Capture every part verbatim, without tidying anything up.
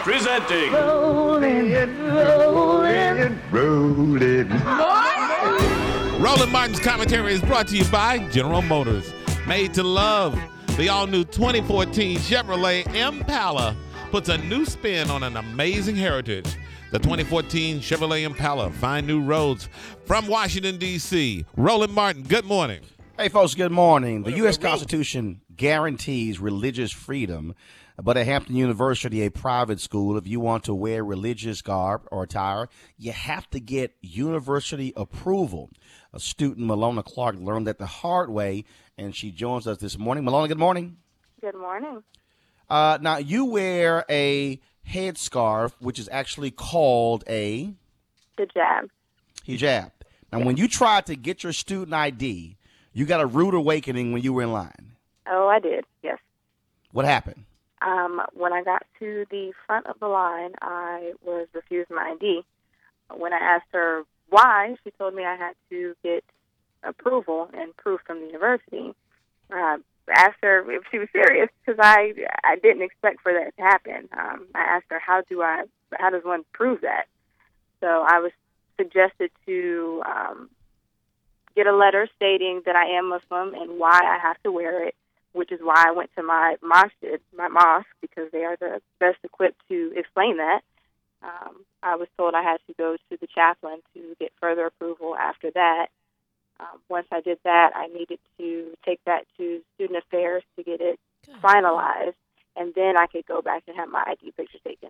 Presenting. Rolling, rolling, rolling. Roland Martin's commentary is brought to you by General Motors. Made to love. The all-new twenty fourteen Chevrolet Impala puts a new spin on an amazing heritage. The twenty fourteen Chevrolet Impala, find new roads. From Washington, D C, Roland Martin, good morning. Hey, folks, good morning. The U S Constitution guarantees religious freedom, but at Hampton University, a private school, if you want to wear religious garb or attire, you have to get university approval. A student, Malona Clark, learned that the hard way, and she joins us this morning. Malona, good morning. Good morning. Uh, now, you wear a headscarf, which is actually called a hijab. Hijab. Now, when you tried to get your student I D, you got a rude awakening when you were in line. Oh, I did, yes. What happened? Um, when I got to the front of the line, I was refused my I D. When I asked her why, she told me I had to get approval and proof from the university. Uh, I asked her if she was serious because I I didn't expect for that to happen. Um, I asked her how do I how does one prove that? So I was suggested to um, get a letter stating that I am Muslim and why I have to wear it, which is why I went to my masjid, my mosque, because they are the best equipped to explain that. Um, I was told I had to go to the chaplain to get further approval after that. Um, once I did that, I needed to take that to Student Affairs to get it Good. finalized, and then I could go back and have my I D picture taken.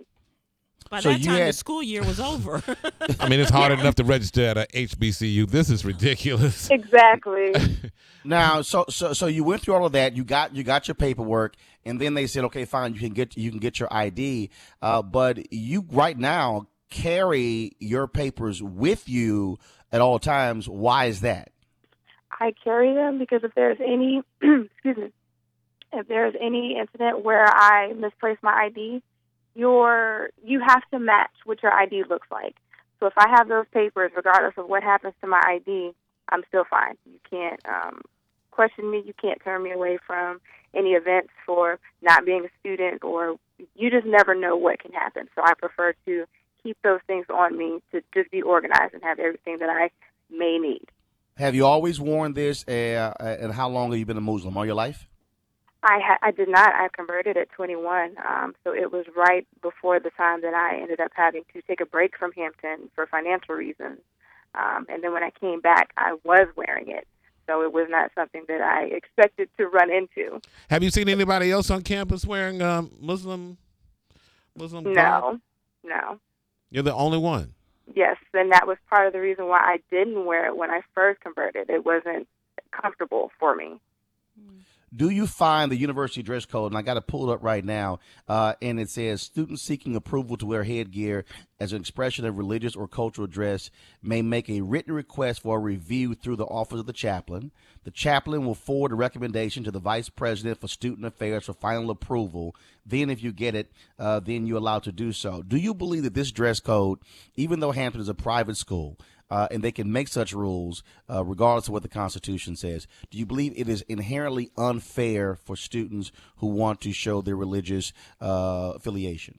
By So that you time, had- the school year was over. I mean, it's hard enough to register at a H B C U. This is ridiculous. Exactly. Now, so so so you went through all of that. You got you got your paperwork, and then they said, okay, fine, you can get you can get your I D. Uh, but you right now carry your papers with you at all times. Why is that? I carry them because if there's any, excuse me, if there's any incident where I misplace my I D, your you have to match what your I D looks like. So if I have those papers, regardless of what happens to my I D, I'm still fine. You can't um, question me. You can't turn me away from any events for not being a student, or you just never know what can happen. So I prefer to keep those things on me to just be organized and have everything that I may need. Have you always worn this, uh, and how long have you been a Muslim? All your life? I ha- I did not. I converted at twenty-one, um, so it was right before the time that I ended up having to take a break from Hampton for financial reasons. Um, and then when I came back, I was wearing it, so it was not something that I expected to run into. Have you seen anybody else on campus wearing um, Muslim Muslim No, garb? no. You're the only one. Yes, and that was part of the reason why I didn't wear it when I first converted. It wasn't comfortable for me. Do you find the university dress code, and I got to pull it up right now, uh, and it says, students seeking approval to wear headgear as an expression of religious or cultural dress may make a written request for a review through the office of the chaplain. The chaplain will forward a recommendation to the vice president for student affairs for final approval. Then if you get it, uh, then you're allowed to do so. Do you believe that this dress code, even though Hampton is a private school, Uh, and they can make such rules uh, regardless of what the Constitution says, do you believe it is inherently unfair for students who want to show their religious uh, affiliation?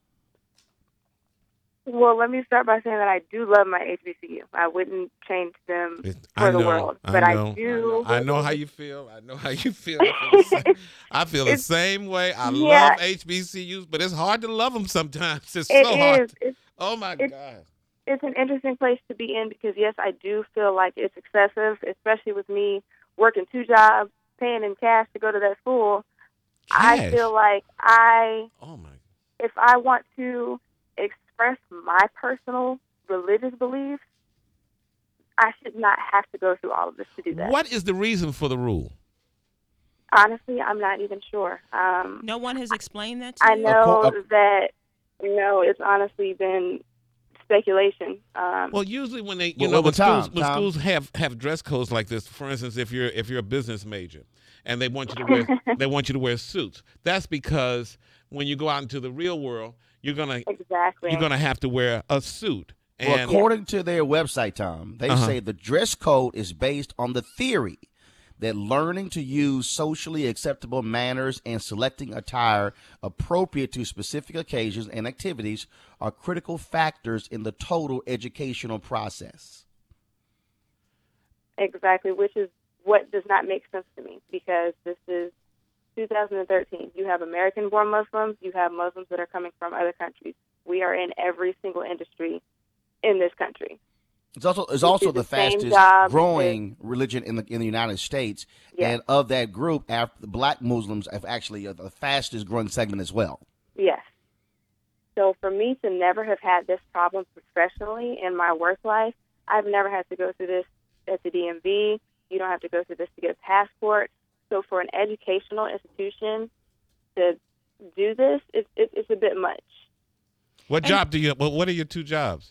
Well, let me start by saying that I do love my H B C U. I wouldn't change them It- for I the know, world. I But know, I do. I know how you feel. I know how you feel. I feel the same, I feel the It's- same way. I yeah. love H B C Us, but it's hard to love them sometimes. It's It so hard. is. It's, Oh, my it's- God. it's an interesting place to be in because, yes, I do feel like it's excessive, especially with me working two jobs, paying in cash to go to that school. I Cash? feel like I, Oh, my. if I want to express my personal religious beliefs, I should not have to go through all of this to do that. What is the reason for the rule? Honestly, I'm not even sure. Um, No one has explained that to I you? know Of cour- of- that, you know, it's honestly been speculation. Um, Well, usually when they, you Well, know, well, when Tom, schools, when Tom. schools have, have dress codes like this, for instance, if you're if you're a business major and they want you to wear they want you to wear suits, that's because when you go out into the real world, you're gonna exactly. you're gonna have to wear a suit. Well, And according to their website, Tom, they Uh-huh. say the dress code is based on the theory that learning to use socially acceptable manners and selecting attire appropriate to specific occasions and activities are critical factors in the total educational process. Exactly, which is what does not make sense to me, because this is two thousand thirteen. You have American-born Muslims. You have Muslims that are coming from other countries. We are in every single industry in this country. It's also it's We also do the, the same fastest job growing religion in the in the United States, Yes. and of that group, after the Black Muslims have actually are the fastest growing segment as well. Yes. So for me to never have had this problem professionally in my work life, I've never had to go through this at the D M V. You don't have to go through this to get a passport. So for an educational institution to do this, it's it, it's a bit much. What job do you? Well, what are your two jobs?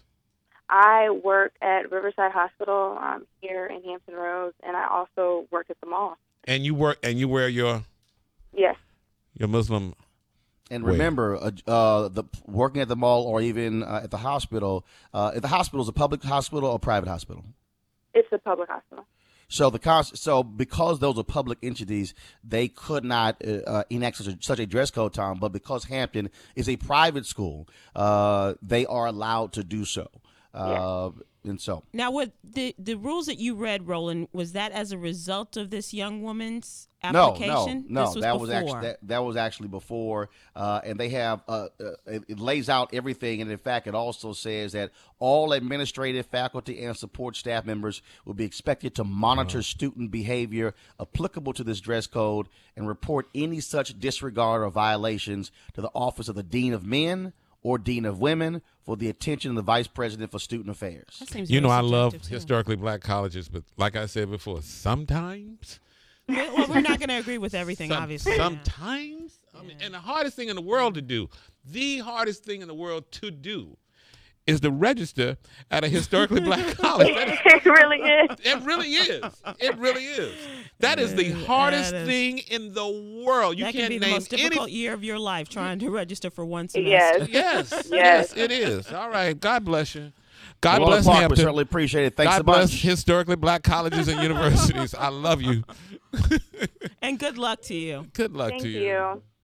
I work at Riverside Hospital um, here in Hampton Roads, and I also work at the mall. And you work and you wear your Yes. your Muslim. And Wait. remember, uh, uh, the working at the mall or even uh, at the hospital. Uh, if the hospital is a public hospital or private hospital. It's a public hospital. So the cons- so because those are public entities, they could not uh, uh, enact such a, such a dress code, Tom. But because Hampton is a private school, uh, they are allowed to do so. Uh, And so Now, what the the rules that you read, Roland, was that as a result of this young woman's application? No, no, no. This was that was before. actually that, that was actually before, uh, and they have uh, uh, it, it lays out everything, and in fact, it also says that all administrative, faculty, and support staff members will be expected to monitor student behavior applicable to this dress code and report any such disregard or violations to the Office of the Dean of Men or Dean of Women for the attention of the Vice President for Student Affairs. That seems You know, very I love subjective, too. historically black colleges, but like I said before, sometimes, Well, well, we're not going to agree with everything, some- obviously. yeah. sometimes, I mean, and the hardest thing in the world to do, the hardest thing in the world to do, is to register at a historically black college. That is- It really is. It really is. It really is. That is the hardest That is- thing in the world. You that can't can be the name most difficult any. year of your life trying to register for one semester. Yes. Yes, yes, Yes. it is. All right. God bless you. God Roland bless Park, we Hampton. certainly appreciate it. Thanks God so bless much. historically black colleges and universities. I love you. And good luck to you. Good luck Thank to you.